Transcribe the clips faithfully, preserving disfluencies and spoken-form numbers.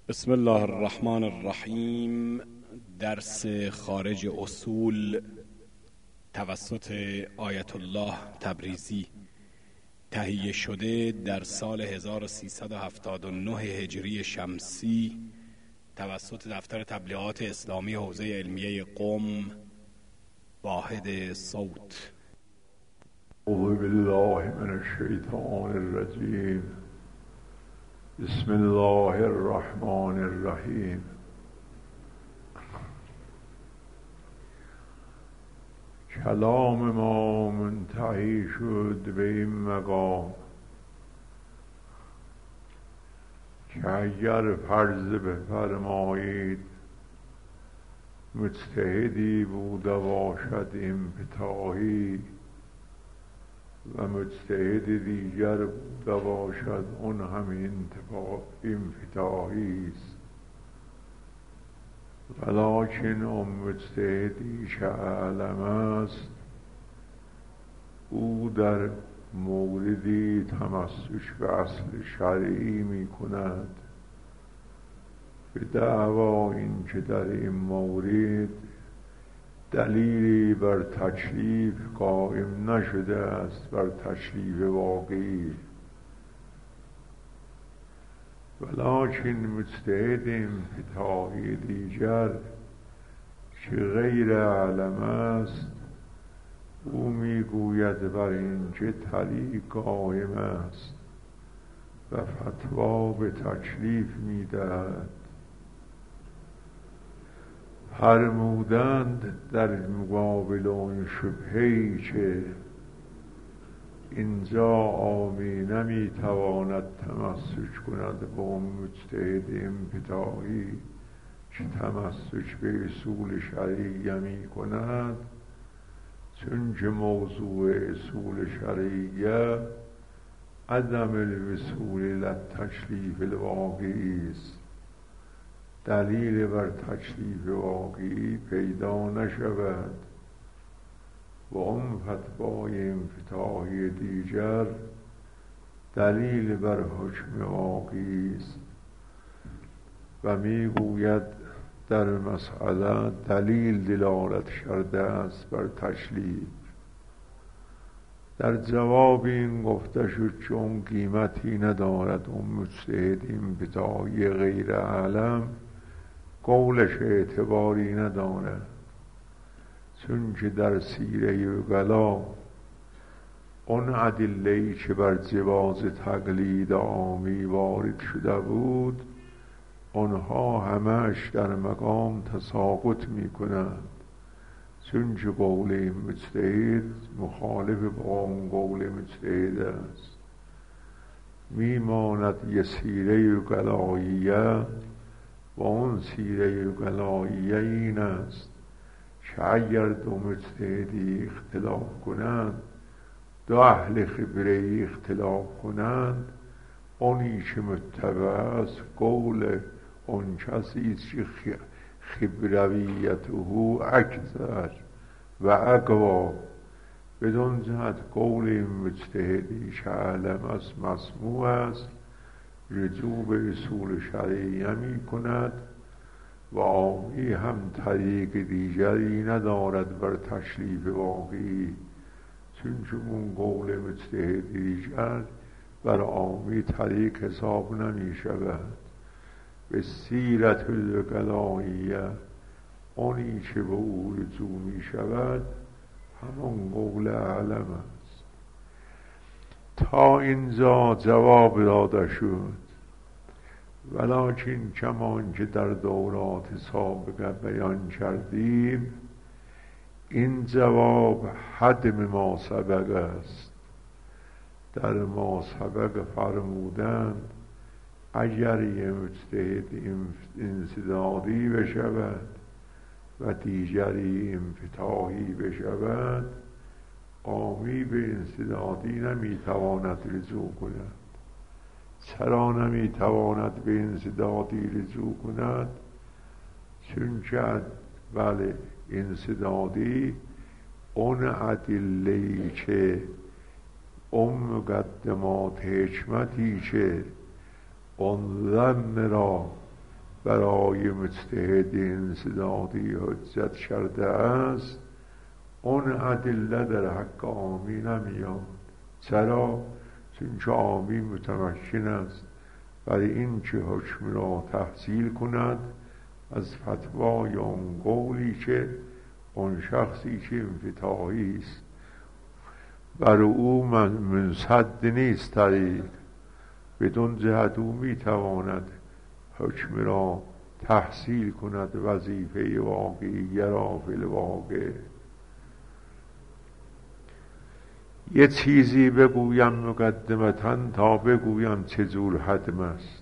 بسم الله الرحمن الرحیم. درس خارج اصول توسط آیت الله تبریزی، تهیه شده در سال هزار و سیصد و هفتاد و نه هجری شمسی توسط دفتر تبلیغات اسلامی حوزه علمیه قم، واحد صوت. اعوذ بالله من الشیطان الرجیم. بسم الله الرحمن الرحیم. کلام ما منتهی شد به این مقام که اگر فرض بفرمایید مجتهدی بوده باشد انفتاحی و مجتهد دیگر بوده باشد اون هم انفتاحی است، ولکن اون مجتهدی که اعلم است او در موردی تمسک به اصل شرعی می کند به دعوا این که در این مورد دلیلی بر تکلیف قائم نشده است، بر تکلیف واقعی، ولکن مجتهد انفتاحی دیگر که غیر اعلم است او میگوید بر این که طریق قائم است و فتوا به تکلیف میدهد. فرمودند در مقابل اون شبهه‌ای که اینجا عامی نمیتواند تمسک کند به اون مجتهد انفتاحی که تمسک به اصول شرعیه می کند، چون که موضوع اصول شرعیه عدم الوصول للتکلیف الواقعی است. دلیل بر تکلیف واقعی پیدا نشود و اون فتوای انفتاحی دیگر دلیل بر حکم واقعی است و میگوید در مسئله دلیل دلالت کرده است بر تکلیف. در جواب این گفته شد که اون قیمتی ندارد، اون مجتهد انفتاحی غیر اعلم قولش اعتباری ندارد، چون که در سیره وکلا اون ادله‌ای که بر جواز تقلید عامی وارد شده بود اونها همش در مقام تساقط می کنند، چون که قول این مجتهد مخالف با اون قول مجتهد است. میماند یه سیره وکلاییه و اون سیره وکلاییه این است که اگر دو مجتهدی اختلاف کنند، دو اهل خبره اختلاف کنند، اونی که متبع است قول اون کسی است که خبرویته اکثر و اقوا، بدون جهت قول این مجتهدی که علم است مسموع است، رجوع به اصول شرعیه می کند و عامی هم طریق دیگری ندارد بر تکلیف واقعی، چون که اون قول مجتهد دیگر بر عامی طریق حساب نمی شود. به سیرت الوکلاییه اونی که به او رجوع می شود همون قول اعلم است. تا اینجا جواب داده شد، ولکن کمان که در دورات سابقه بیان کردیم این جواب حدم ما سبق است. در ما سبق فرمودند اگر یه مجتهد انسدادی بشود و دیگری انفتاحی بشود، عامی به انسدادی نمیتواند رجوع کند. چرا نمیتواند به انسدادی رجوع کند؟ چون که بله انسدادی اون ادله‌ای که اون مقدمات حکمتی که اون ظن را برای مجتهد انسدادی حجت کرده است، اون ادله در حق عامی نمیاد. چرا؟ چون که عامی متمکن است برای این که حکم را تحصیل کند از فتوای اون قولی که اون شخصی که انفتاحی است بر او منصد نیست طریق، بدون جهت او میتواند حکم را تحصیل کند وظیفه واقعی را فی الواقع. یه چیزی بگویم مقدمتاً تا بگویم چجور حتم است.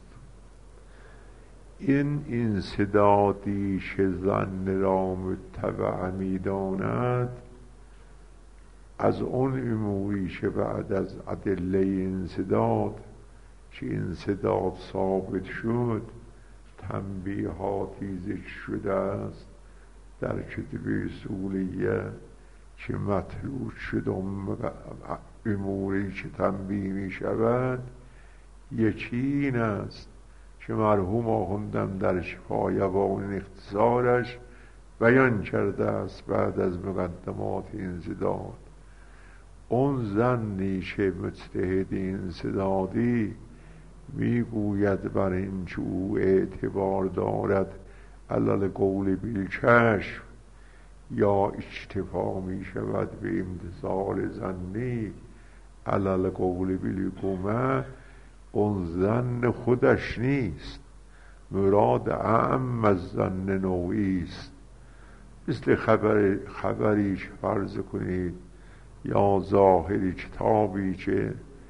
این انسدادی که ظن را متبع می‌داند از اون اموری که بعد از ادله انسداد که انسداد ثابت شد تنبیهاتی ذکر شده است در کتب اصولیه که مطلوب شد اموری که تنبیه می شود. یکی این است که مرحوم آخوندم در شفایبان اختصارش بیان کرده است بعد از مقدمات انسداد. اون ظنی که مجتهد انسدادی میگوید بر این که او اعتبار دارد علل قول بالکشف یا اکتفا می شود به امتثال ظنی علل قول بالگمه، اون ظن خودش نیست، مراد اعم از ظن نوعی است. مثل خبر خبری که فرض کنید یا ظاهری کتابی که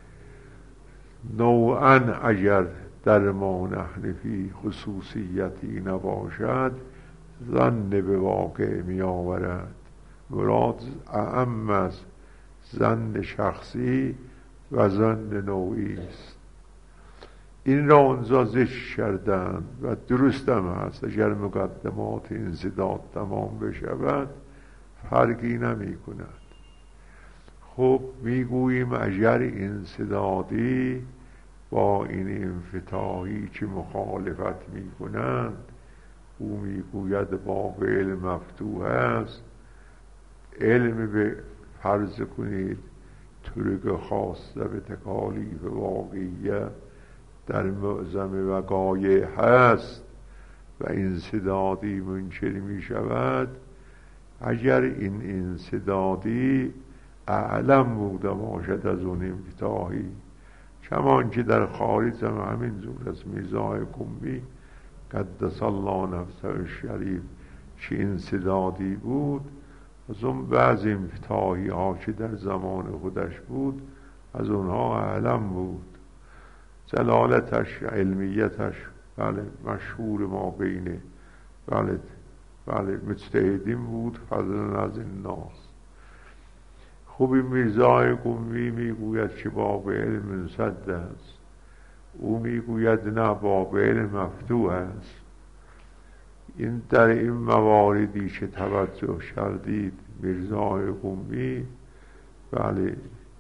نوعاً اگر در ما نحن فی خصوصیتی نباشد ظن به واقع می آورد. مراد اعم از ظن شخصی و ظن نوعی است. این را اونجا ذکر کردند و درست هم هست. اگر مقدمات انسداد تمام بشود فرقی نمی کند. خب میگوییم اگر انسدادی با این انفتاحی که مخالفت می کنند، او میگوید باب علم مفتوح است، علم به فرض کنید طرق خاصه به تکالیف واقعیه در معظم وقایع هست و انسدادی منکر می شود. اگر این انسدادی اعلم بوده باشد از اون انفتاحی، کمان که در خارج هم همین زور از میرزا قمی قدس الله نفسه الشریف که انسدادی بود، از اون بعض انفتاحی ها که در زمان خودش بود از اونها اعلم بود. جلالتش علمیتش بله مشهور ما بینه بله بله مجتهدین بود فضلا از الناس. خوبی میرزای قمی میگوید که باب علم منسد است، او میگوید نه باب علم مفتوح است. این در این مواردی که توجه کردید میرزای قمی بله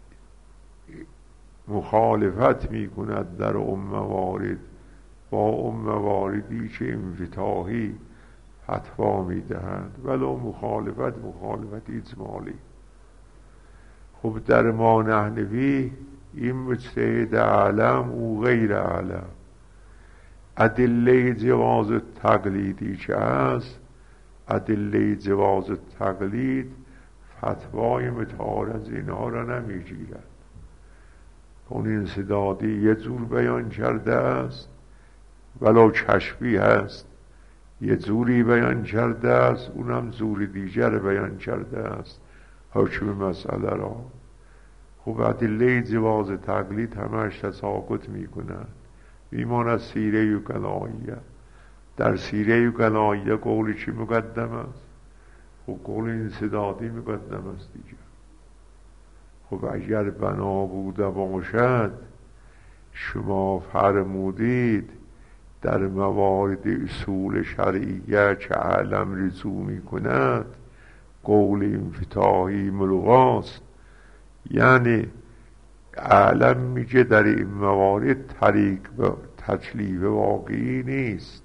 مخالفت میکند در اون موارد با اون مواردی که انفتاحی فتوا میدهند، ولو مخالفت مخالفت اجمالی. خب در ما نحنفی این مجتهد اعلم او غیر اعلم. ادله جواز تقلیدی که هست، ادله جواز تقلید فتوای متعارض اینها را نمیگیرد. اون انسدادی یه جور بیان کرده است ولو کشفی هست، یه جوری بیان کرده است اونم جور دیگر بیان کرده است حکم مسئله را. خب ادله جواز تقلید همش تساقط میکنند، میماند سیره و قلائیه. در سیره و قلائیه قولی چی مقدم است؟ خب قول انسدادی مقدم است دیگر. خب اگر بنا بوده باشد شما فرمودید در موارد اصول شرعیه که علم رجوع می کند قول انفتاحی ملغاست، یعنی علم میگه در این موارد طریق و تکلیف واقعی نیست،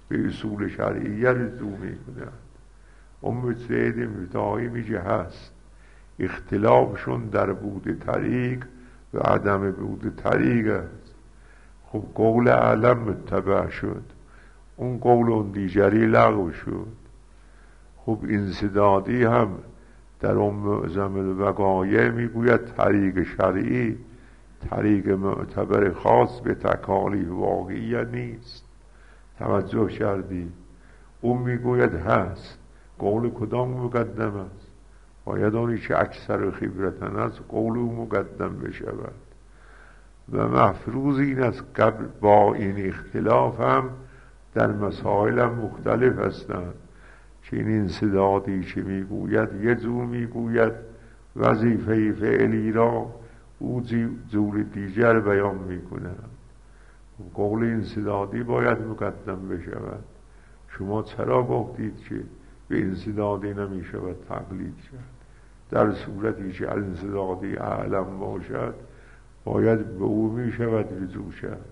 به اصول شرعیه رجوع میکنند. اون مجتهد انفطاحی میگه هست، اختلافشون در بود طریق و عدم بود طریق است. خب قول اعلم متبع شد، اون قول اون دیگری لغو شد. خب انسدادی هم در اون معظم الوقایع میگوید طریق شرعی طریق معتبر خاص به تکالیف واقعی نیست. توجه کردی؟ اون میگوید هست. قول کدام مقدم است؟ باید اونی که اکثر خبرتن است قول او مقدم بشود. و مفروض این است قبل با این اختلاف هم در مسائل هم مختلف هستند که این انسدادی که میگوید یه جور میگوید وظیفه فعلی را، او جور دیگر بیان میکنند. قول انسدادی باید مقدم بشود. شما چرا گفتید که به انسدادی نمیشود تقلید کرد؟ در صورتی که انسدادی اعلم باشد باید به او میشود رجوع کرد.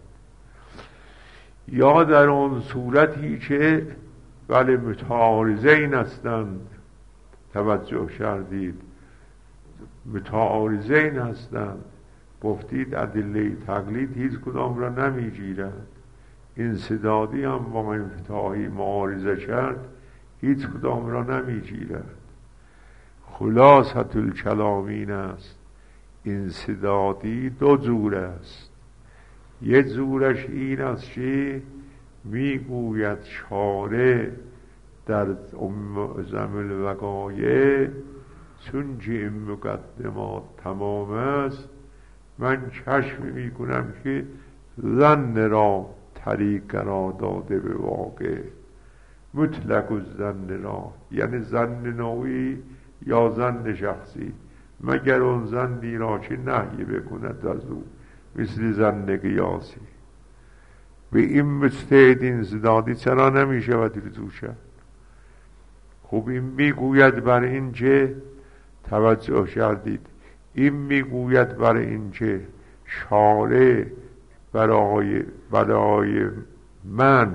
یا در اون صورتی که ولی متعارضین هستند، توجه کردید، متعارضین هستند، گفتید ادله تقلید هیچ کدام را نمیگیرد. انسدادی هم با انفطاحی معارضه کرد هیچ کدام را نمیگیرد. خلاصة الکلام این است انسدادی دو جور است. یک جورش این است که میگوید شارع در معظم الوقایع چون که این مقدمات تمام است، من کشف میکنم که ظن را طریق قرار داده به واقع. مطلق الظن را یعنی ظن نوعی یا ظن شخصی، مگر اون ظنی را که نهی بکند از او، مثل ظن قیاسی. به این مجتهد انسدادی چرا نمیشود رجوع کرد؟ خب این میگوید بر این که، توجه کردید، این میگوید بر این که شارع برای برای من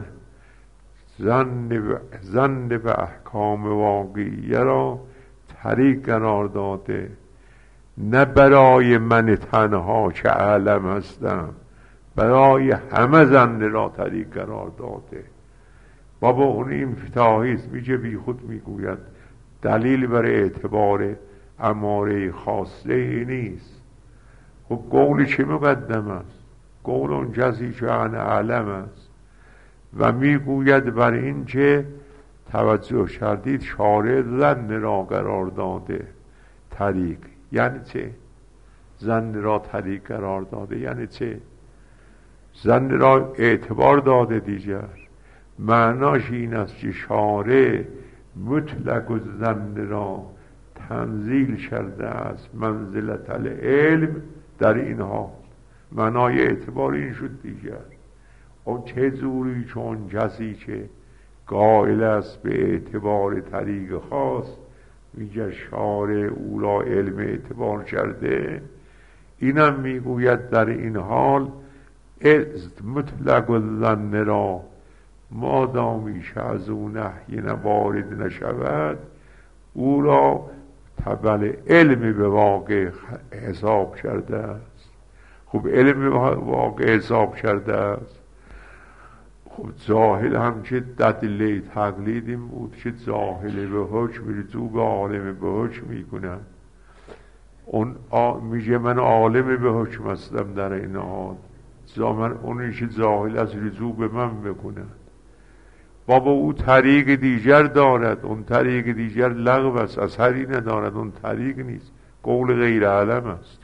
ظن به احکام واقعیه را طریق قرار داده، نه برای من تنها که عالم هستم، برای همه ظن را طریق قرار داده. بابا اون انفطاحی است، میگه بی خود میگوید دلیل برای اعتبار اماره خاصه نیست. خب قول چه مقدم است؟ قول اون کسی که عن علم است و میگوید بر این که توجه کردید شارع ظن را قرار داده طریق. یعنی چه؟ ظن را طریق قرار داده یعنی چه؟ ظن را اعتبار داده دیگر. معناش این است که شارع مطلق الظن را تنزیل کرده است منزلت العلم در اینها. معنای اعتبار این شد دیگر. اون چه زوری چون کسی که قائل است به اعتبار طریق خاص میگه شارع او را علم اعتبار کرده، اینم میگوید در این حال مطلق الظن را مادامیش از اون نهی وارد نشود او را تبل علم به واقع حساب کرده است. خب علم به واقع حساب کرده است. خب جاهل هم که دلیل تقلید این بود که جاهل به حکم رجوع به عالم به حکم میکنن. اون میگه من عالم به حکم هستم در این حال، من اونی که جاهل از رجوع به من بکنن. بابا او طریق دیگر دارد، اون طریق دیگر لغو است، اثری ندارد، اون طریق نیست، قول غیر علم است.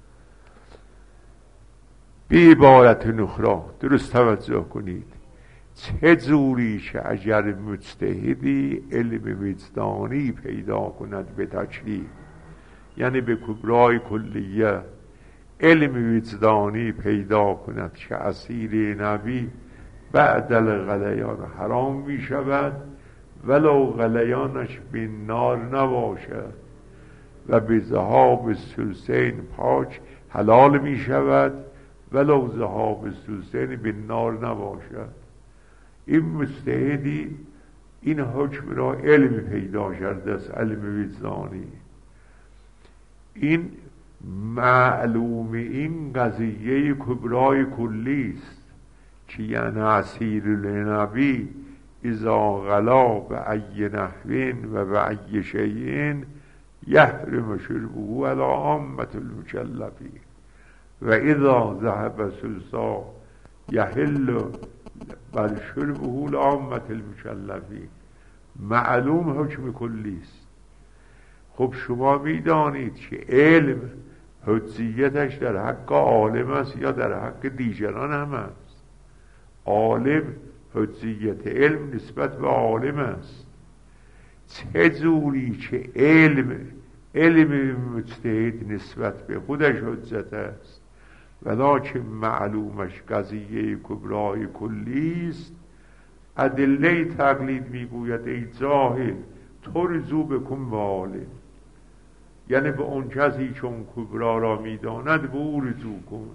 بی عبارت نخرا درست توجه کنید، چه جوری که اگر مجتهدی علم وجدانی پیدا کند به تکلیف، یعنی به کبرای کلیه علم وجدانی پیدا کند که اسیر نبی بعد الغلیان حرام می شود ولو غلیانش به نار نباشد و به ذهاب ثلثین پاک حلال می شود ولو ذهاب ثلثین به نار نباشد. این مجتهدی این حکم را علم پیدا کرده است، علم وجدانی. این معلوم این قضیه کبرای کلی است که یعنی عصیر لنبی اذا غلا به ای نحوین و به ای شیئین یحرم شربه علی عامة المکلفین و اذا ذهب سلسا یحل بل شربه لعامة المکلفین. معلوم حکم کلی است. خب شما میدانید که علم حجیتش در حق عالم است یا در حق دیگران هم است؟ عالم حجیت علم نسبت به عالم است. چه جوری که علم علم مجتهد نسبت به خودش حجت است ولکن معلومش قضیه کبرای کلی است. ادله تقلید میگوید ای جاهل تو رجوع بکن به عالم، یعنی به اون کسی چون کبرا را میداند به او رجوع کن.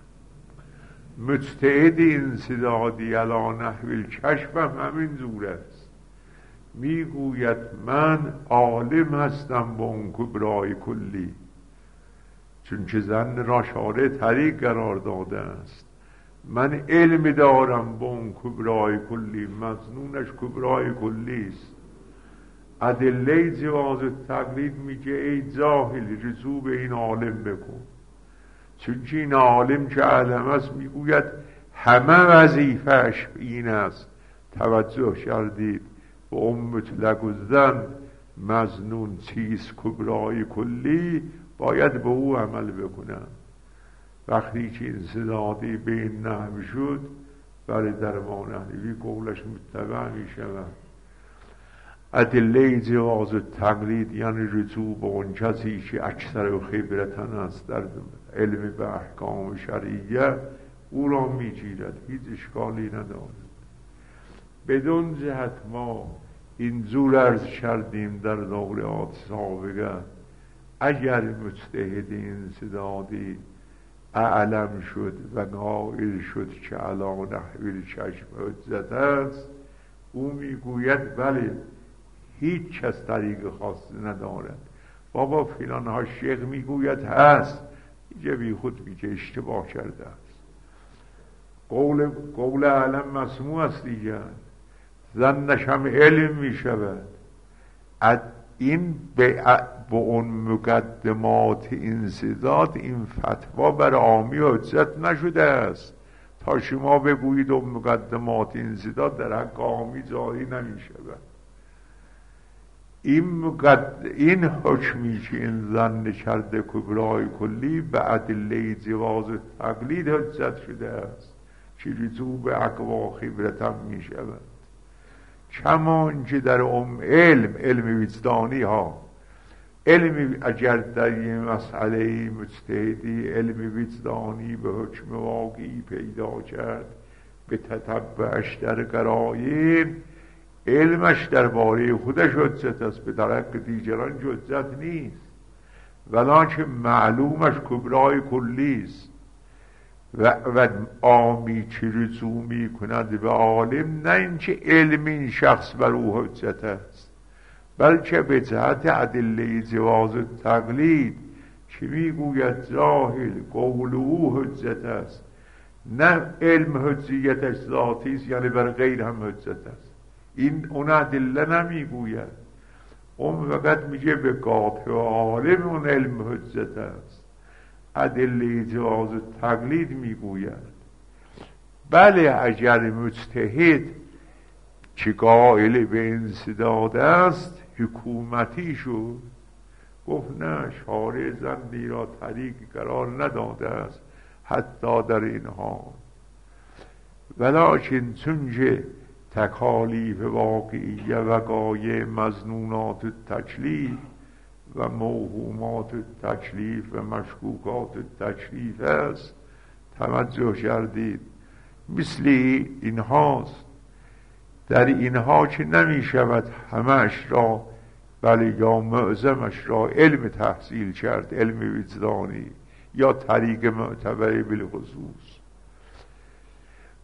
مجتهد انسدادی علی نحو الکشف هم همین جور است. میگوید من عالم هستم با اون کبرای کلی، چون که زن را شارع طریق قرار داده است. من علم دارم با اون کبرای کلی، مظنونش کبرای کلی است. ادله جواز تقلید میگه ای جاهل رجوع به این عالم بکن، چون که این عالم که علم است میگوید همه وظیفهش این است. توجه کردید به اون مطلق و زن مظنون چیز کبرای کلی باید به او عمل بکنم. وقتی که انسدادی به این نحو شد برای درمان نحوی قولش متبع می شود. ادله جواز تقلید یعنی رجوع به اون کسی که اکثر خبرتن است در علم به احکام شرعیه او را می گیرد، هیچ اشکالی ندارد. بدون جهت ما اینجور عرض کردیم در دورات سابقه اگر مجتهد انسدادی اعلم شد و قائل شد که علی نحو الکشف حجت است، او میگوید بله هیچ کس طریق خاصی ندارد. بابا فلان ها شیخ میگوید هست، اینجا بی خود میگه اشتباه کرده است. قول قول علم مسموع است دیگر، زنش هم علم میشود. این به با اون مقدمات انسداد این فتوا بر عامی حجت نشده است تا شما بگویید اون مقدمات انسداد در حق عامی جاری نمیشود. این مقد... این حکمی که این زن کرده کبرای کلی به ادله جواز تقلید حجت شده است که رجوع به اقوا خبرتم می شود. کمان که در ام علم علم وجدانی ها علم اگر در این مسئله مجتهدی علم وجدانی به حکم واقعی پیدا کرد به تتبعش در قرائن، علمش درباره خودش حجت است، به طرق دیگران حجت نیست. ولکن معلومش کبرای کلی است و, و عامی که رجوع می کند به عالم، نه اینکه علم این شخص بر او حجت است، بلکه به جهت ادله جواز تقلید که میگوید جاهل قول او حجت است، نه علم حجیتش ذاتی است، یعنی بر غیر هم حجت است. این اون ادله نمیگوید، اون فقط میگه به قاطع عالم اون علم حجت است. ادله جواز تقلید میگوید بله اگر مجتهد که قائل به انسداد است حکومتی شد، گفت نه شارع زنی را طریق قرار نداده است حتی در اینها، ولکن چون که تکالیف واقعیه و قایع مظنونات تکلیف و موهومات تکلیف و مشکوکات تکلیف است. توجه کردید مثل این هاست. در اینها که نمی شود همش را بله یا معظمش را علم تحصیل کرد، علم وجدانی یا طریق معتبر بالخصوص.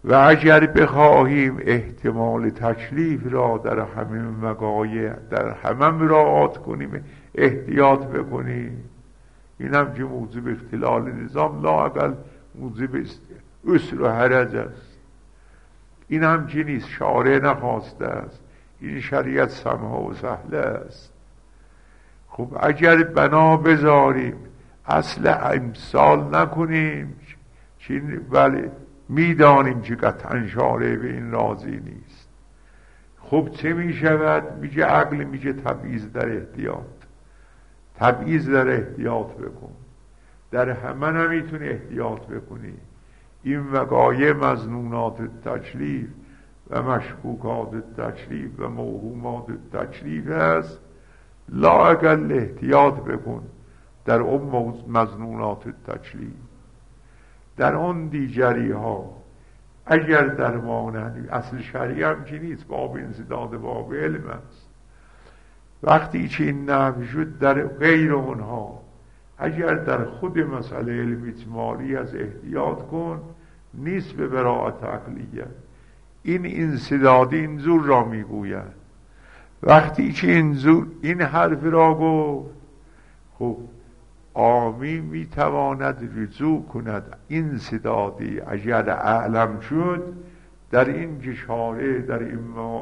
و اگر بخواهیم احتمال تکلیف را در همه وقایع در همه مراعات کنیم، احتیاط بکنیم، این هم که موجب اختلال نظام لااقل موجب اسر و حرج است. این هم که نیست، شارع نخواسته است، این شریعت سمح و سهله است. خب اگر بنا بذاریم اصل امثال نکنیم، ولی میدانیم که قطعا شارع به این راضی نیست. خب چه می شود؟ میگه عقل میگه تبعیض در احتیاط، تبعیض در احتیاط بکن، در همه نمیتونی احتیاط بکنی. این وقایع مظنونات تکلیف و مشکوکات تکلیف و موهومات تکلیف است، لااقل احتیاط بکن در اون مظنونات تکلیف. در اون دیگری ها اگر در مانند اصل شریع هم که نیست، باب انسداد باب علم است. وقتی که این نفی شد در غیر اونها، اگر در خود مسئله علم اجمالی از احتیاط کن، نیست به براءت عقلیه. این انسدادی اینجور را میگوید. وقتی که اینجور این حرف را گفت، خب عامی میتواند رجوع کند انسدادی اگر اعلم شد در این که شارع در این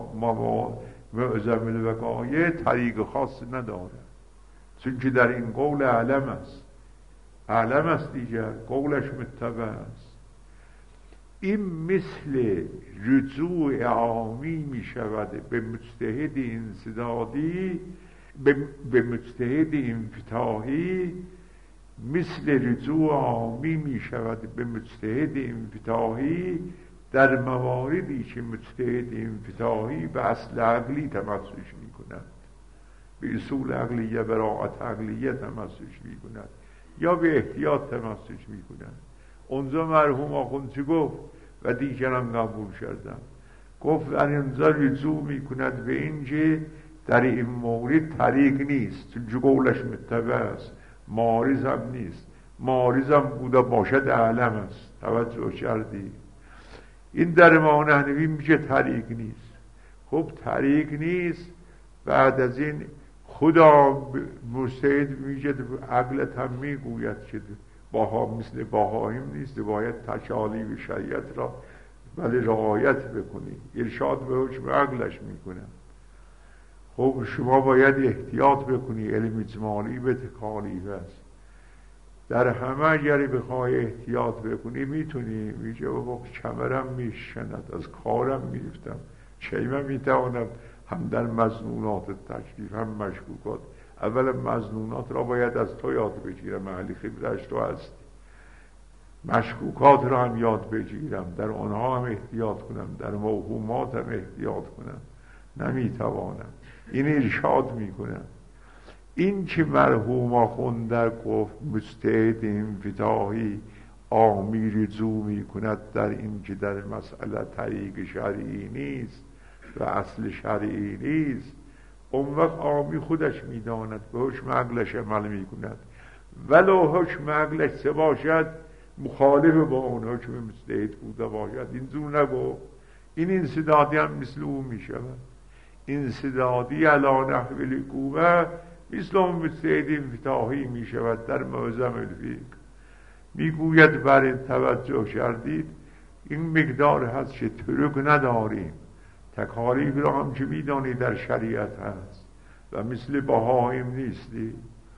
معظم الوقایع طریق خاص نداره، چون که در این قول اعلم است، اعلم است دیگر، قولش متبع است. این مثل رجوع عامی می شود به مجتهد انسدادی، به, به مجتهد انفتاحی، مثل رجوع عامی می شود به مجتهد انفتاحی در مواردی که مجتهد انفتاحی به اصل عقلی تمسک می کند، به اصول عقلیه، براءت عقلیه تمسک می کند یا به احتیاط تمسک می کند. اونجا مرحوم آخوند چی گفت و دیگرم قبول کردم؟ گفت در اینجا رجوع می کند به این که در این مورد طریق نیست، چون قولش متبع است، معارض هم نیست، معارض هم بوده باشد اعلم است. توجه کردی؟ این در ما نحنوی میشه طریق نیست. خب طریق نیست، بعد از این خدا مجتهد میگه عقلت هم میگوید که باها مثل باهایم نیست، باید تکالیف شریعت را ولی رعایت بکنی، ارشاد به حکم عقلش میکنه. خب شما باید احتیاط بکنی، علم اجمالی به تکالیف است. در همه اگری بخوای احتیاط بکنی میتونی. میگه بابا کمرم میشند، از کارم میرفتم، چه من میتوانم هم در مظنونات تکلیف هم مشکوکات. اول مظنونات را باید از تو یاد بگیرم، محلی خبرش تو هستی. مشکوکات را هم یاد بگیرم، در آنها هم احتیاط کنم، در موهومات هم احتیاط کنم. نمیتوانم. این ارشاد میکنم. این که مرحوم آخوند در گفت مجتهد انفتاحی عامی رجوع میکند در این که در مسئله طریق شرعی نیست و اصل شرعی نیست، اون وقت عامی خودش میداند، به حکم عقلش عمل میکند، ولو حکم عقلش چه باشد مخالف با اون حکم مجتهد بوده باشد. اینجور نگو. این انسدادی هم مثل اون میشود. انسدادی علا نحو العقوبه مثل اون مجتهد انفتاحی میشود در معظم الفقه. میگوید برای توجه کردید این مقدار هست که ترک نداریم، تکالیف را هم که میدانی در شریعت هست و مثل بهایم نیستی،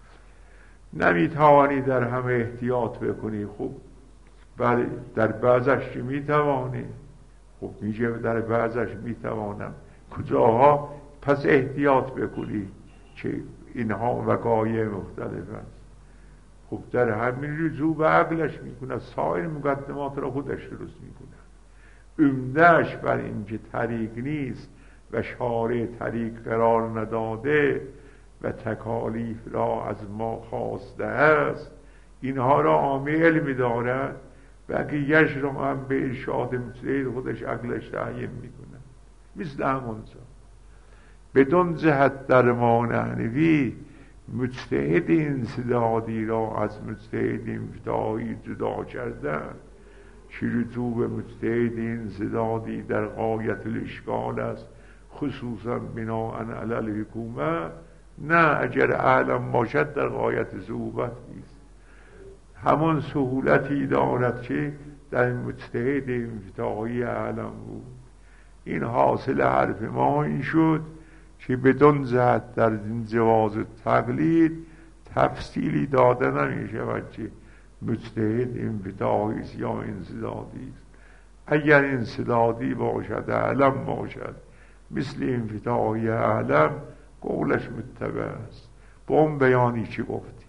نمیتوانی در همه احتیاط بکنی. خب بله در بعضش که میتوانی. خب میگه در بعضش میتوانم، کجاها پس احتیاط بکنی که اینها وقایع مختلف است. خب در همین رجوع به عقلش میکنه، سایر مقدمات را خودش درست میکنه. عمدهش بر این که طریق نیست و شارع طریق قرار نداده و تکالیف را از ما خواسته است، اینها را عامی علم دارد، بقیه‌اش را هم به ارشاد مجتهد خودش عقلش تعیین میکنه. مثل همونجا بدون جهت در ما نحنوی مجتهد انسدادی را از مجتهد انفتاحی جدا کردن، که رجوع به مجتهد انسدادی در غایت الاشکال است، خصوصا بناء علی الحکومه. نه، اگر اعلم باشد در غایت صعوبت نیست. همان سهولتی دارد که در مجتهد انفتاحی اعلم بود. این حاصل حرف ما این شد که بدون زد در این جواز تقلید تفصیلی داده نمی شود که مجتهد انفتاحی است یا انسدادی است. اگر انسدادی باشد اعلم باشد مثل انفتاحی اعلم قولش متبع است. با اون بیانی که گفتیم.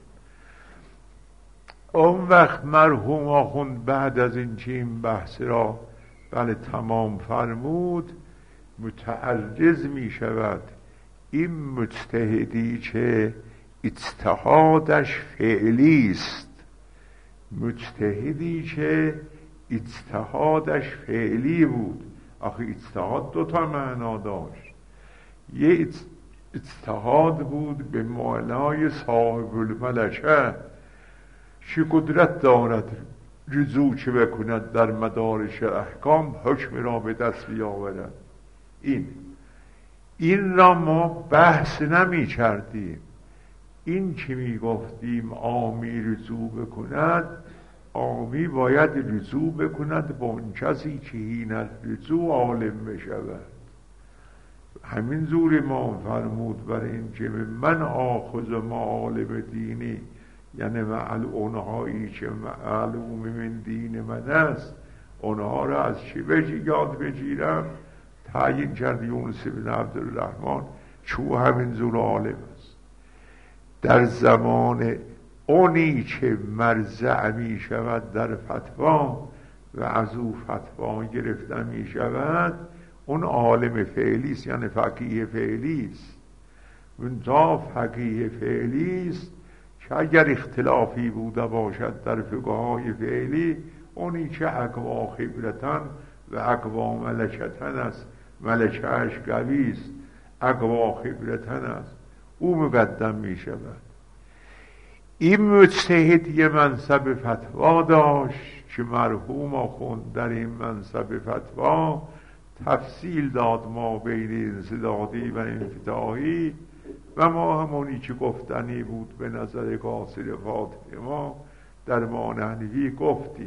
اون وقت مرحوم آخوند بعد از این که این بحث را بله تمام فرمود متعرض می شود این مجتهدی که اجتهادش فعلی است، مجتهدی که اجتهادش فعلی بود. آخه اجتهاد دو تا معنا داشت. یه اجتهاد بود به معنای صاحب الملکه که قدرت دارد رجوع چه بکند در مدارش احکام حکم را به دست بیاورد. این این را ما بحث نمی کردیم. این که می گفتیم عامی رجوع بکند، عامی باید رجوع بکند با اون کسی که این رجوع عالم بشود. همین زور ما فرمود برای این که من آخذ معالم دینی، یعنی معل اونهایی که معلوم من دین من است، اونها را از چی بجی یاد بگیرم؟ تعیین کرد یونس بن عبدالرحمن چو همین زور عالم است. در زمان اونی که مرجع می شود در فتوا و از او فتوا گرفته می شود، اون عالم فعلی است، یعنی فقیه فعلی است. منتها فقیه فعلی است که اگر اختلافی بوده باشد در فقهای فعلی، اونی که اقوا خبرتن و اقوا ملکتن است، ملکهش قوی است، اقوا خبرتن است، او مقدم می شود. این مجتهد یه منصب فتوا داشت که مرحوم آخوند در این منصب فتوا تفصیل داد ما بین انسدادی و انفتاحی، و ما همونی که گفتنی بود به نظر قاصر فاطمه ما در ما نحنفی گفتیم.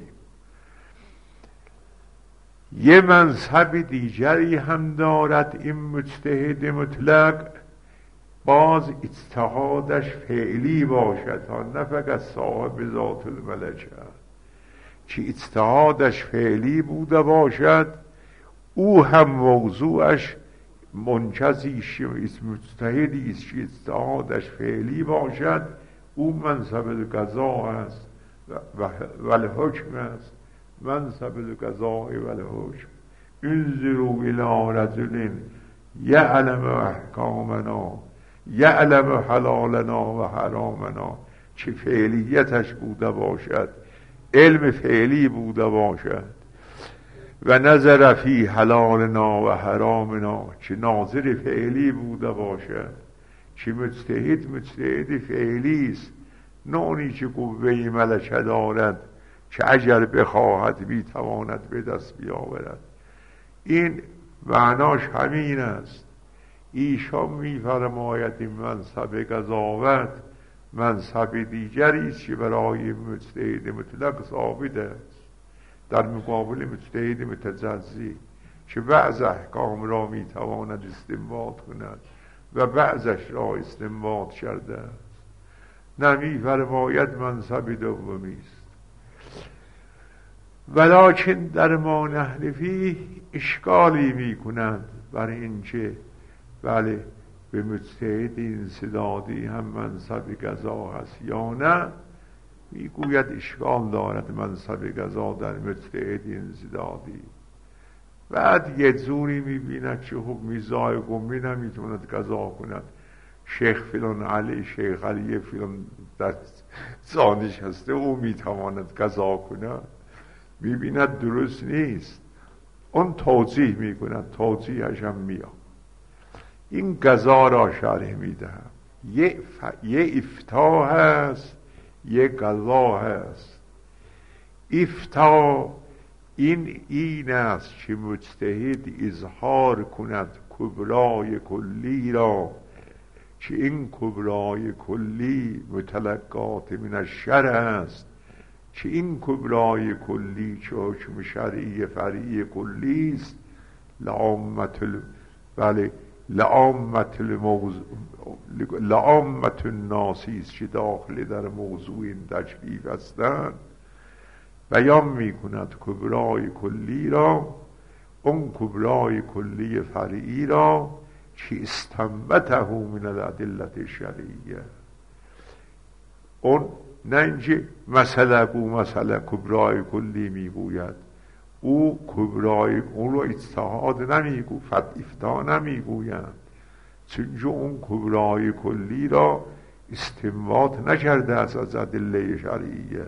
یه منصب دیگری هم دارد این مجتهد مطلق، باز اجتهادش فعلی باشد، نه فقط صاحب ذات الملکه، که اجتهادش فعلی بوده باشد. او هم موضوعش منجزی است، مجتهدی است که اجتهادش فعلی باشد. او منصب القضا است و الحکم است، منصب القضا و الحکم. انظروا الی رجل یعلم احکامنا یعلم حلالنا و حرامنا، چه فعلیتش بوده باشد، علم فعلی بوده باشد. و نظر فی حلالنا و حرامنا، چه ناظر فعلی بوده باشد. چه مجتهد مجتهد فعلی است، نه اونی که قوه ملکه دارد که اگر بخواهد میتواند به دست بیاورد. این معناش همین است. ایشان میفرماید این منصب قضاوت منصب دیگری است که برای مجتهد مطلق ثابت است، در مقابل مجتهد متجزی که بعض احکام را میتواند استنباط کند و بعضش را استنباط کرده است. نمیفرماید منصب دومی است. ولکن در ما نحنفی اشکالی میکنند بر اینکه بله به مجتهد انسدادی هم منصب قضا هست یا نه. میگوید اشکال دارد منصب قضا در مجتهد انسدادی. بعد یه جوری میبیند که خب میزای قمی نمیتوند قضا کند، شیخ فلان علی شیخ علی فلان در زانش هسته او میتواند قضا کند. میبیند درست نیست، اون توضیح میکند، توضیحش هم میاد. این قضا را شرح میدهم. یه, ف... یه افتاح هست، یه قضا هست. افتاح این این است که مجتهد اظهار کند کبرای کلی را، که این کبرای کلی متلقات من الشرع است، که این کبرای کلی که حکم شرعی فرعی کلی است، لعامت ال... بله لعامت الموضوع لعامت الناسی است که داخل در موضوع این تشریف هستند، بیان می کند کبرای کلی را، اون کبرای کلی فرعی را که استنبطه من الادله الشرعیه. اون نه اینکه مسئله بو مسئله کبرای کلی میگوید، او کبرای اون رو اجتهاد نمیگو، فتوا نمیگویند، چون اون کبرای کلی را استنباط نکرده است از ادله شرعیه.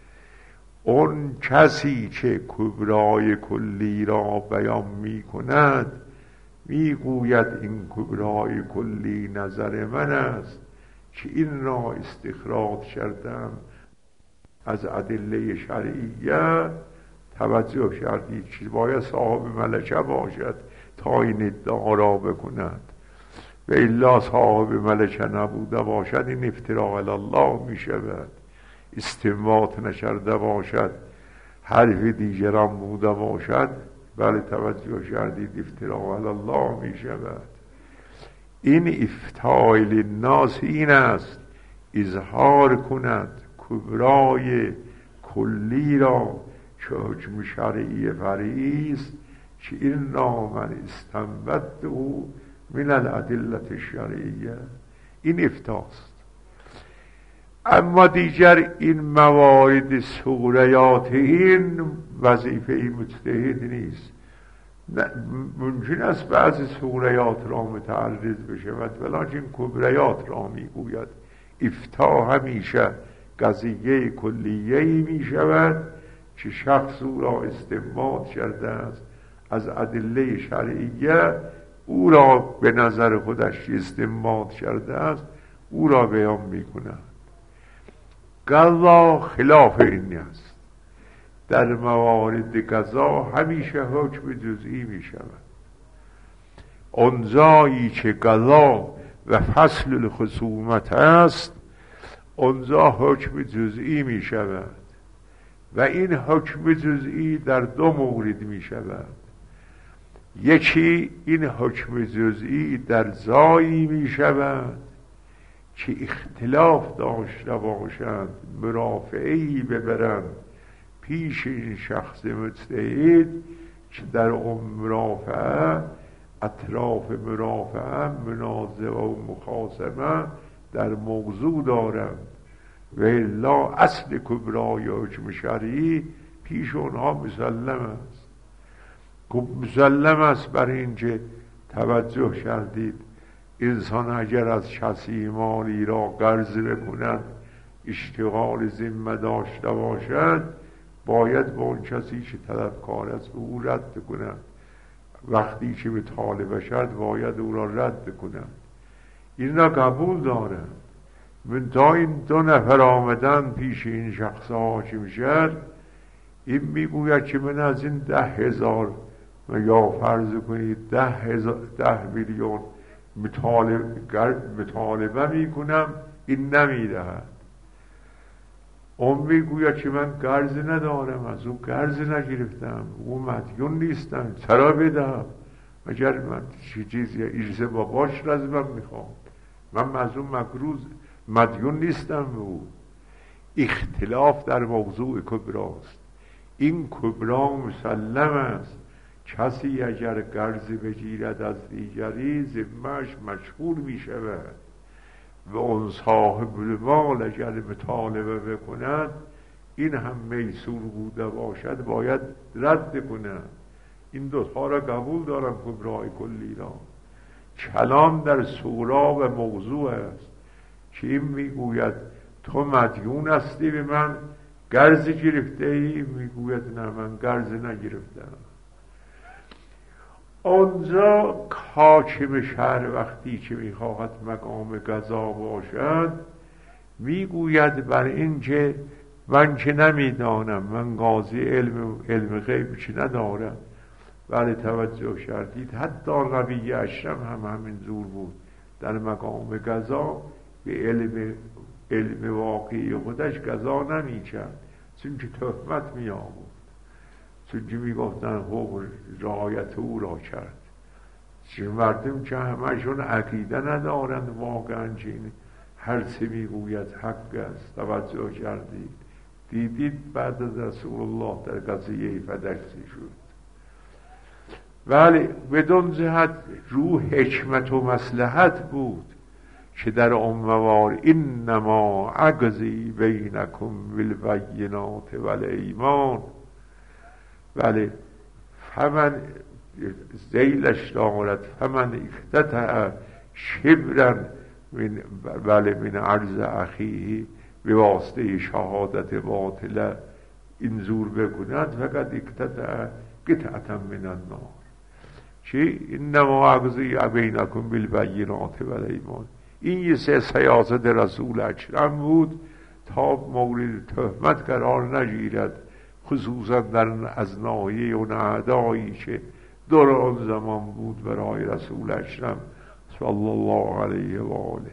اون کسی که کبرای کلی را بیان می کند میگوید این کبرای کلی نظر من است که این را استخراج کردم از ادله شرعیه. توجه کردید که باید صاحب ملکه باشد تا این ادعا را بکند، و الا صاحب ملکه نبوده باشد این افتراء علی الله می شود. استنباط نکرده باشد، حرف دیگران بوده باشد، بله توجه کردید افتراء علی الله می شود. این افتاء للناس این است اظهار کند کبرای کلی را که حکم شرعی فرعی است، که این را من استنبطته من الادله الشرعیه. این افتاست. اما دیگر این موارد سوریات این وظیفه مجتهد نیست. ممکن است بعضی سوریات را متعرض بشود، ولکن کبریات را میگوید. افتاء همیشه قضیه کلیه‌ای می شود که شخص او را استنباط کرده است از ادله شرعیه، او را به نظر خودش استنباط کرده است، او را بیان می کند. قضا خلاف این است. در موارد قضا همیشه حکم جزئی می شود. آنجایی که قضا و فصل الخصومت است، آنجا حکم جزئی می شود و این حکم جزئی در دو مورد می شود. یکی این حکم جزئی در جایی می شود که اختلاف داشته باشند، مرافعه‌ای ببرند پیش این شخص مجتهد که در اون مرافعه اطراف مرافعه منازعه و مخاصمه در موضوع دارند، و الا اصل کبرای حکم شرعی پیش اونها مسلم است. مسلم است بر اینکه توجه کردید انسان اگر از کسی مالی را قرض بکند، اشتغال ذمه داشته باشد، باید با اون کسی که طلبکار است به او رد کند. وقتی که به طالب شد باید او را رد کند. این را قبول دارند. من تا این دو نفر آمدن پیش این شخص حاکم شد، این میگوید که من از این ده هزار یا فرض کنید ده, هزار ده میلیون مطالبه میکنم، این نمیدهد. اون میگوید که من قرض ندارم، از اون قرض نگرفتم، اون مدیون نیستم، چرا بدهم؟ مگر من چیزی ایرزه باباش رزمم میخوام، من از اون مقروض مدیون نیستم به او. اختلاف در موضوع کبراست. این کبرا مسلم است. کسی اگر قرض بگیرد از دیگری ذمه‌اش مشغول می شود و اون صاحب مال اگر مطالبه بکند، این هم میسور بوده باشد باید رد کند. این دوتا را قبول دارم کبرای کلی را. کلام در سورا و موضوع است که این میگوید تو مدیون هستی به من، قرض گرفته ای؟ میگوید نه من قرض نگرفتم. آنجا حاکم شهر وقتی که میخواهد مقام قضا باشد، میگوید بر این که من که نمیدانم، من قاضی علم علم غیب چی ندارم. ولی توجه کردید حتی نبی اشرم هم همین زور بود، در مقام قضا به علم علم واقعی خودش قضا نمی کرد، چون که تهمت می آورد، چون که می گفتن حق رعایت او را کرد. چون مردم که همشون عقیده ندارند واقعا چین هر چه می گوید حق است. توجه کردید دیدید بعد از رسول الله در قضیه فدکسی شد. ولی بدون جهت رو حکمت و مصلحت بود که در اون موارد انما عقضی بینکم بالبینات والایمان، ولی فمن ذیلش دارد فمن اقتطع شبرا من ولی من عرض اخیه به واسطه شهادت باطله این زور بکند فقط اقتطع قطعة من النار. چی؟ انما عقضی بینکم بالبینات والایمان. این یه سه سیاست رسول اکرم بود تا مورد تهمت قرار نگیرد، خصوصا در از ناحیه اون اعدایی که در آن زمان بود برای رسول اکرم صلی الله علیه و آله.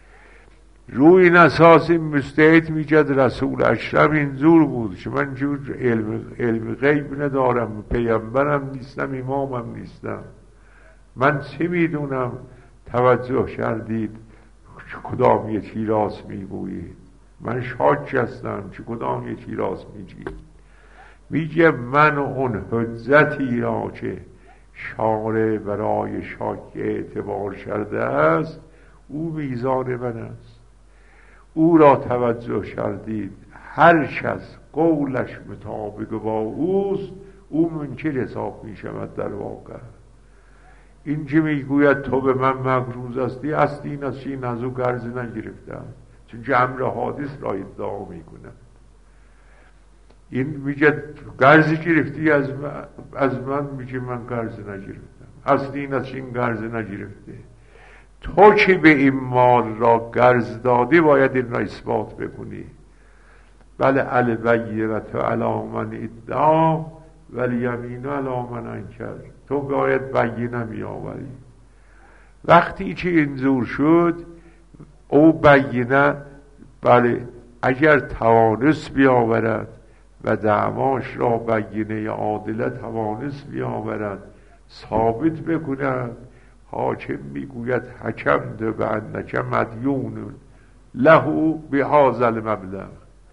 روی این اساس مستعد میکرد رسول اکرم اینجور بود که من جور علم, علم غیب ندارم، پیامبرم نیستم، امامم نیستم، من چه میدونم. توجه کردید کدام یکی راست میگویید؟ من شاک هستم که کدام یکی راست میگید. میگه من اون حجتی را که شارع برای شاک اعتبار کرده است او میزان من است. او را توجه کردید هر کس قولش مطابق با اوست او منکر حساب میشود. در واقع این که میگوید تو به من مغروض هستی اصلی این است که این از او قرض نگرفتم، چون که امر حادث را ادعا میکنند. این میگه قرض گرفتی از من, از من میگه من قرض نگرفتم، اصلی این است که این قرض نگرفته. تو که به این مال را قرض دادی باید این را اثبات بکنی. بله البینة علی من ادعا والیمین علی من انکر. تو باید بینه می آوری. وقتی که اینجور شد او بینه بله اگر توانست بیاورد و دعواش را بینه عادله توانست بیاورد ثابت بکند، حاکم میگوید حکم ده به انک مدیون له بهذا المبلغ.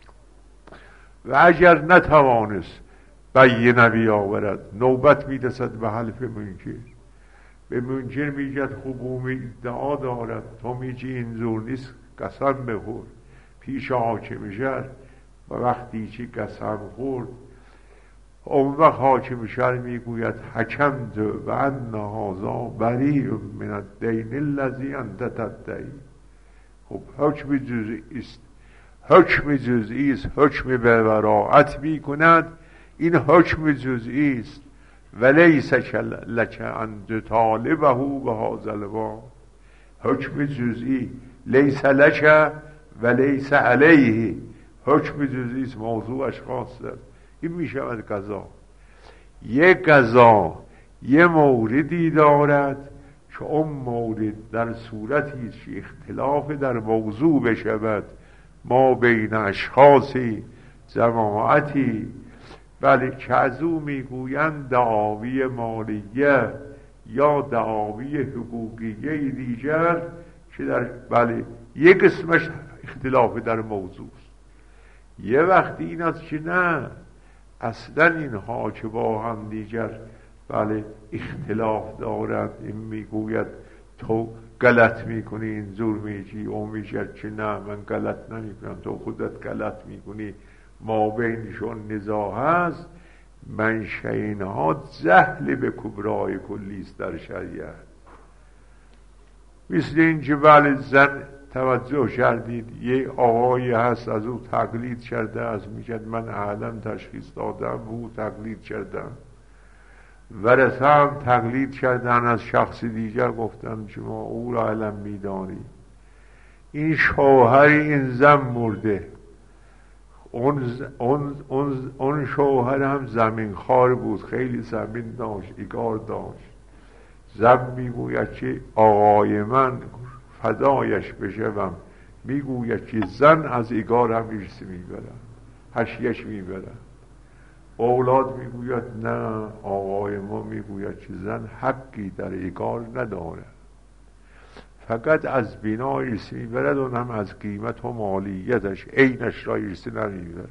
و اگر نتوانست بینه بیاورد نوبت میرسد به حلف منکر. به منکر میگد خوب او ادعا دارد، تو میگی اینجور نیست، قسم بخور پیش حاکم شهر. و وقتی که قسم خورد اون وقت حاکم شهر میگوید حکمت و ان هذا بریء من الدین الذی انت تدعی. خب حکم جزئی است، حکم جزئی است، حکم به براءت میکند. این حکم جزئی است ولیس لک ان طالبه بهذا الباب. حکم جزئی لیس لک ولیس علیه. حکم جزئی است، موضوعش خاص است. این میشود قضا. یک قضا یه موردی دارد که اون مورد در صورتی که اختلاف در موضوع بشود ما بین اشخاصی جماعتی، بله که از او میگویند دعاوی مالیه یا دعاوی حقوقیه دیگر که در بله یک قسمش اختلاف در موضوع است. یه وقتی این است که نه اصلا اینها که با هم دیگر بله اختلاف دارند. این میگوید تو غلط میکنی اینجور میگی، اون میگه که نه من غلط نمیکنم تو خودت غلط میکنی. ما بینشون نزاع هست. منشأ اینها جهل به کبرای کلی است در شریعت. مثل این که بله زن توجه کردید یه آقایی هست از او تقلید کرده، از میگد من اعلم تشخیص دادم او تقلید کردم، ورثه هم تقلید کردن از شخص دیگر گفتن شما او را علم میدانی. این شوهر این زن مرده، اون, اون, اون, اون شوهر هم زمین خار بود، خیلی زمین داشت، ایگار داشت. زن میگوید که آقای من فدایش بشوم، میگوید که زن از ایگار هم ایرسی میبرم، هشیش میبرم. اولاد میگوید نه، آقای ما میگوید که زن حقی در ایگار نداره، فقط از بنا ایرسی میبرد، اون هم از قیمت و مالیتش، عینش را ایرسی نمیبرد.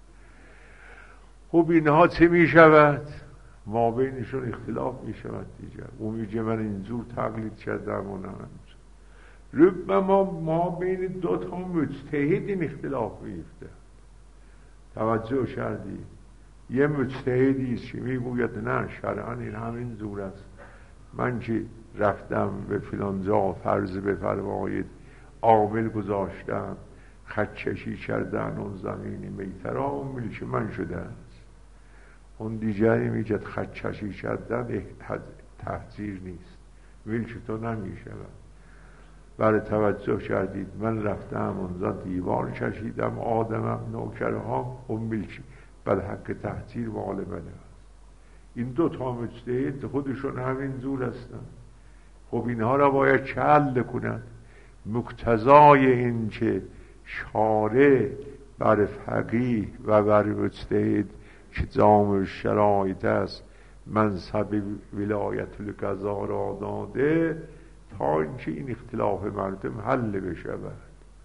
خب اینها چه میشود؟ ما بینشون اختلاف میشود دیگر. اون میگه من اینجور تقلید کردم و نه رب ما ما بین دو تا مجتهد این اختلاف میفته. توجه کردی؟ یه مجتهدی است که میگوید نه شرعاً این همین زور است، من که رفتم به فلان جا فرض بفرمایید عامل گذاشتم، خدکشی کردن اون زمینی میترا اون ملک من شده است. اون دیگری میگه خدکشی کردن تحجیر نیست، ملک تو نمیشود. برای توجه کردید من رفتم اونجا دیوار کشیدم، آدمم نوکرها اون ملک بل حق تحجیر مال منه است. این دو تا مجتهد خودشون همین زور هستن. خب اینها را باید چه حل کند؟ مقتضای این که شارع بر فقیه و بر مجتهد که جامع شرایط است منصب ولایت القضا را داده تا اینکه این اختلاف مردم حل بشود.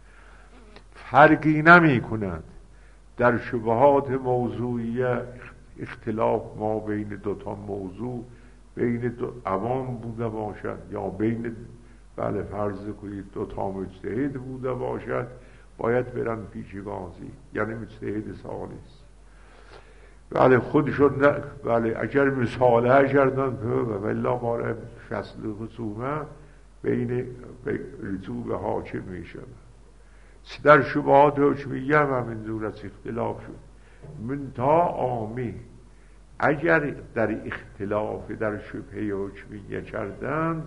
فرقی نمی کند در شبهات موضوعیه اختلاف ما بین دو تا موضوع بین دو عوام بوده باشد یا بین بله فرض کنید دو تا مجتهد بوده باشد، باید برن پیش قاضی، یعنی مجتهد سالیس. بله خودشون نه، بله اگر مصالحه کردن والله باره فصل خصومه بین رجوع به حاکم می شود. در شبهات حکمیه هم همین صورت اختلاف شد. منتها عامی اگر در اختلاف در شبهه حکمیه کردن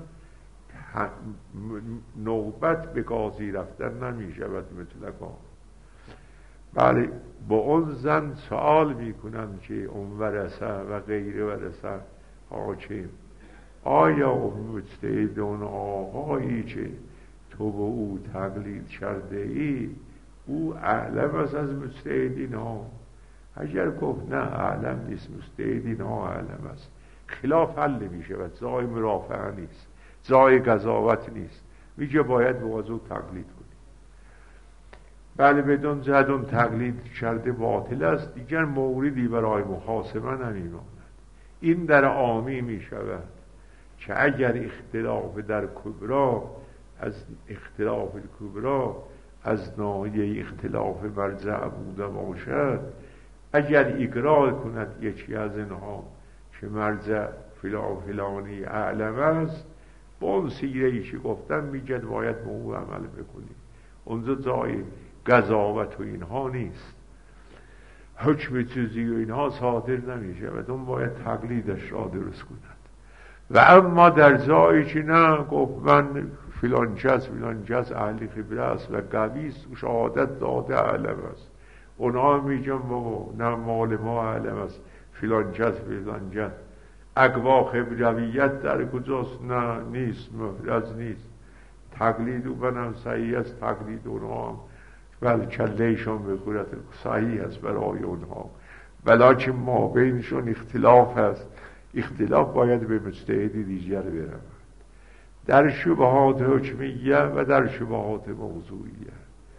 نوبت به قاضی رفتن نمی شود مطلقا. بله با اون زن سوال می کنند که اون ورثه و غیر ورثه حاکم آیا اون مجتهد اون آقایی که تو به او تقلید کرده ای او اعلم است از مجتهدین ها؟ اگر گفت نه اعلم نیست، مجتهدین ها اعلم است، خلاف حل می شود، جای مرافعه نیست، جای قضاوت نیست، میگه باید به او تقلید کنی. بله بدون جهت اون تقلید کرده باطل است، دیگر موردی برای محاسبه نمیماند. این در عامی می شود که اگر اختلاف در کبرا از اختلاف کبرا از ناحیه اختلاف مرجع بوده باشد، اگر اقرار کند یکی از اینها که مرجع فلان فلانی اعلم است، با اون سیره ایشی گفتن میگد باید به او عمل بکنی. اونجا جای قضاوت و اینها نیست، حکم چیزی و اینها صادر نمیشه و اون باید تقلیدش را درست کند. و اما در جایی که نه گفت من فلان کس فلان کس اهل خبره است و قوی است و شهادت داده علم است، اونا میگن بابا نه مال ما علم است، فلان کس فلان کس اقوا خبرویت در کجاست؟ نه نیست، محرز نیست. تقلید و بنام صحیح است، تقلید اونها هم ول کلیشان به قورت صحیح است برای اونها، ولیکن ما بینشون اختلاف هست. اختلاف باید به مجتهدی دیگر برود در شبهات حکمیه و در شبهات موضوعیه.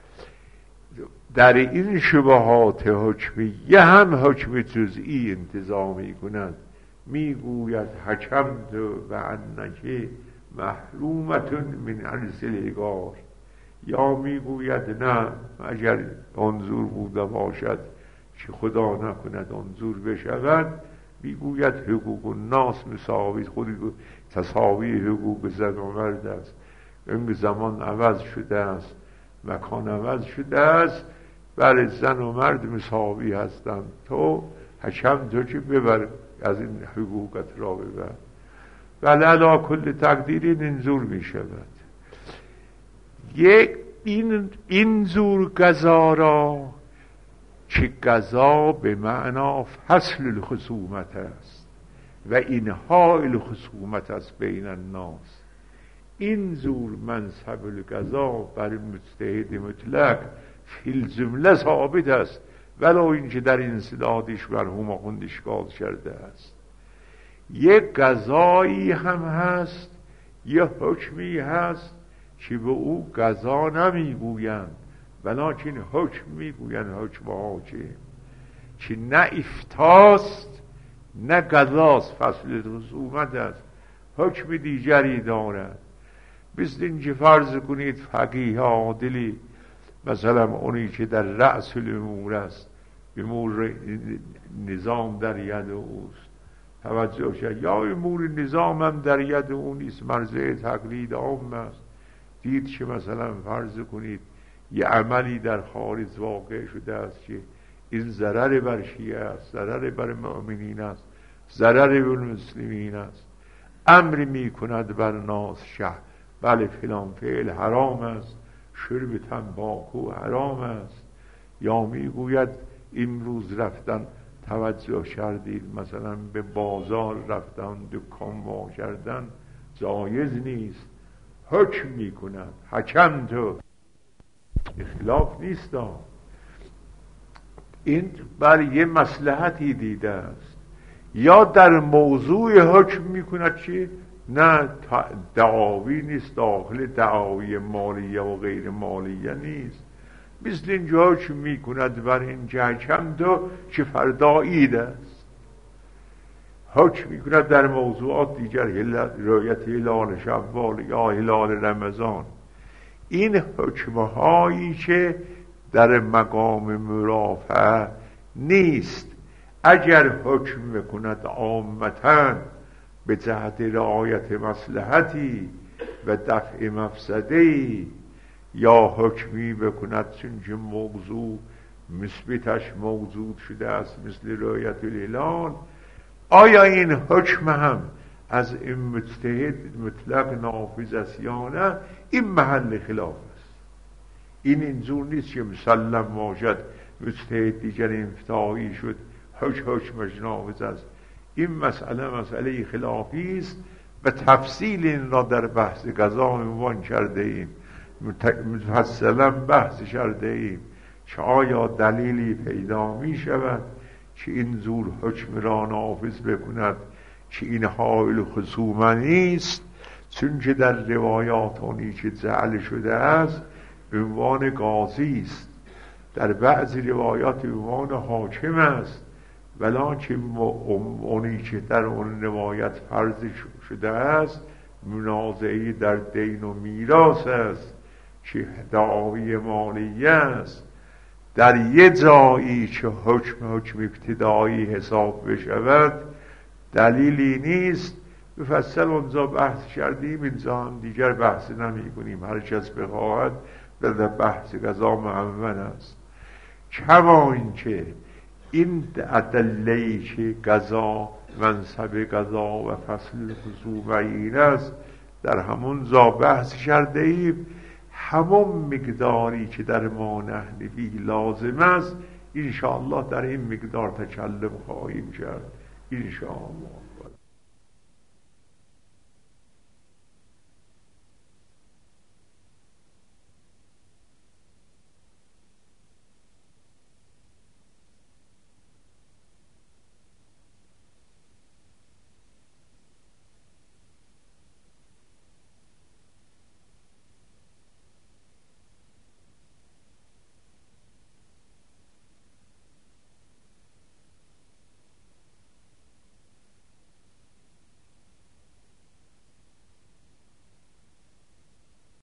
در این شبهات حکمیه هم حکم جزئی انتظام می کند، میگوید حکمت و انک محرومتون من عرض الایگار، یا میگوید نه اگر انظور بوده باشد که خدا نکند انظور بشود، میگوید حقوق الناس مساوی، خودی تساوی حقوق زن و مرد است. این زمان عوض شده است، مکان عوض شده است، برای زن و مرد مساوی هستند. تو حکم تو که ببر از این حقوقت را ببر. ولی علا کل تقدیری انظور می شود. یک این این زور قضا را که قضا به معنا فصل الخصومت است و انهای الخصومت است بین الناس. این زور منصب القضا بر مجتهد مطلق فی الجمله ثابت است، ولو اینکه در انسدادش مرحوم آخوند اشکال کرده است. یک قضایی هم هست، یه حکمی هست که به او قضا نمیگویند ولیکن حکم میگویند، حکم حاکم، که نه افتاست نه قضاست، فصل خصومت است، حکم دیگری دارد. مثل اینکه فرض کنید فقیه عادلی، مثلا اونی که در رأس الامور است، امور نظام در ید اوست، توجه شد، یا امور نظام هم در ید اون نیست، مرجع تقلید عام است. دید که مثلا فرض کنید یه عملی در خارج واقع شده است که این ضرر بر شیعه است، ضرر بر مؤمنین است، ضرر بر مسلمین است، امر می کند بر ناس شه، بله فلان فعل حرام است، شرب تنباکو حرام است، یا می گوید امروز رفتن، توجه کردید مثلا به بازار رفتن، دکان وا کردن جایز نیست، حکم می کند، حکم تو اخلاف نیست. این بر یه مصلحتی دیده است، یا در موضوع حکم می کند که نه دعاوی نیست، داخل دعاوی مالیه و غیر مالیه نیست. مثل اینجا حکم می کند بر این که حکم تو که فردا عید است، حکم می کند در موضوعات دیگر، رؤیت هلال شوال یا هلال رمضان. این حکمهایی که در مقام مرافعه نیست، اگر حکم میکند عامتا به جهت رعایت مصلحتی و دفع مفسده‌ای، یا حکمی بکند چون موضوع مثبتش موجود شده است مثل رؤیت الهلال، آیا این حکم هم از این مجتهد مطلق نافذ است یا نه؟ این محل خلاف است. این اینجور نیست که مسلم باشد مجتهد دیگر انفتاحی شد حکم حکمش نافذ است. این مسئله مسئله خلافی است و تفصیل این را در بحث قضا عنوان کرده ایم، مفصلا بحث کرده ایم که آیا دلیلی پیدا می شود که این زور حکم را نافذ بکند که این حائل خصومه نیست، چون که در روایات اونی که جعل شده است عنوان قاضی است، در بعضی روایات عنوان حاکم است، ولکن اونی که در اون روایت فرض شده است منازعه در دین و میراث است که دعاوی مالیه است. در یه جایی که حکم حکم ابتدایی حساب بشود دلیلی نیست، بفصل اونجا بحث کردیم، اینجا هم دیگر بحث نمی کنیم، هر کس بخواهد در بحث قضا معون است. کما این که این ادله‌ای که قضا منصب قضا و فصل خصومه این است در همون جا بحث کرده ایم، همون مقداری که در ما نحنفی لازم است انشاءالله در این مقدار تکلم خواهیم کرد انشاءالله.